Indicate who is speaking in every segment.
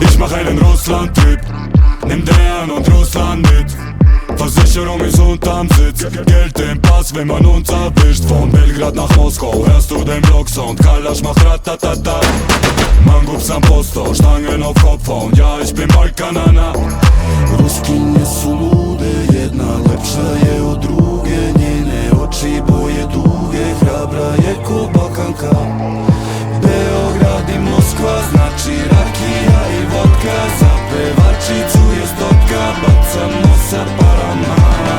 Speaker 1: Ich mach einen Russland-Trip, nimm Dejan und Russland mit. Versicherung ist unterm Sitz, Geld im Pass, wenn man uns erwischt. Von Belgrad nach Moskau hörst du den Blocksound. Kalash macht ratatata. Mangups am Posto, Stangen auf Kopf hauen. Ja, ich bin Balkanana.
Speaker 2: Ruski nie su lude, jedna lepša je od druge. Njene oči boje duge, hrabra je ko Balkanka. Beograd i Moskva znači rakija i vodka. Za pevačicu je stotka, bacamo sa parama.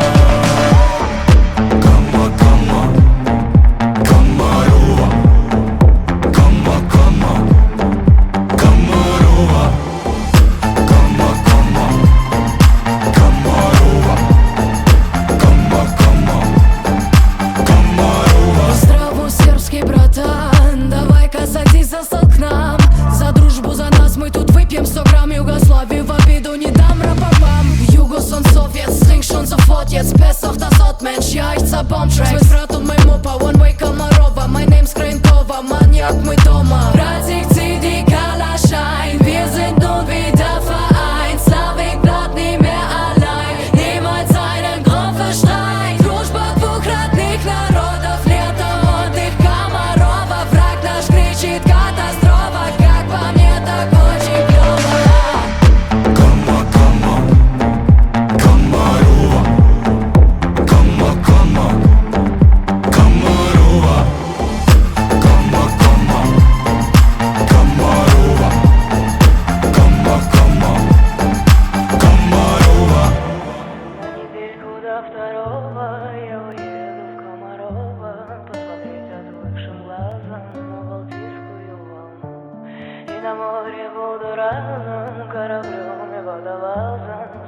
Speaker 2: Kama, kama, Kamarova. Kama, kama, Kamarova. Kama, kama, Kamarova. Kama, kama, Kamarova.
Speaker 3: Zdravo сербский братан, давай-ка садись за стол к нам. За дружбу, за нас мы тут выпьем 100 грамм. Югославию в обиду не дам, рапапам. Jugos und Sowjets, trink schon sofort jetzt. Pest auf das Outmensch, ja ich zerbomb Tracks. Mein Brat und mein Opa, One Way Kamarova. Mein Name Skrenkova, Maniak мы дома. Bratzik, zieh die Kalash ein. Wir sind nun wieder vereint. Slavik bleibt nie mehr allein. Niemals einen Grund für Streit. Дружба двух родных народов, летом отдых Комарова. Враг наш кричит катастрофа. Как по мне, так очень клёво.
Speaker 2: Kama, kama, Kamarova. Kama, kama, Kamarova. Kama, kama, Kamarova. Kama, kama, Kamarova.
Speaker 4: Недельку до второго я уеду в Комарово посмотреть отвыкшим глазом на Балтийскую волну. И на море буду разным кораблем и водолазом.